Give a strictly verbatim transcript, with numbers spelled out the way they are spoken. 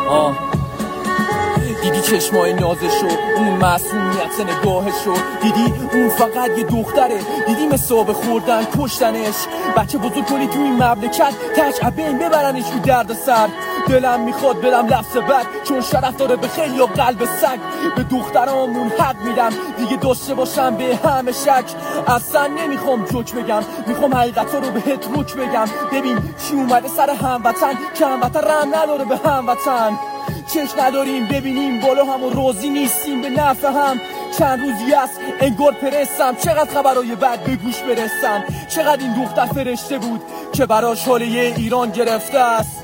آه دیدی چشمای نازشو، اون معصومیت نگاهشو، دیدی اون فقط یه دختره، دیدی مسابه خوردن کشتنش، بچه بزرگ کنی تو این مملکت تجعب بین ببرنش رو درد سر. دلم میخواد برم لفظ بد چون شرف داره به خیلی و قلب سگ. به دخترامون حق میدم دیگه داشته باشم به همه شک. اصلا نمیخوام جوک بگم، میخوام حقیقتا رو بهت روک بگم. ببین چی اومده سر هموطن که هموطن رحم نداره به هموطن. چشم نداریم ببینیم بالا هم و راضی نیستیم به نفع هم. چند روزی است انگار پرستم، چقدر خبرهای بد به گوش برسن. چقدر این دختر فرشته بود که براش حاله ایران گرفته است.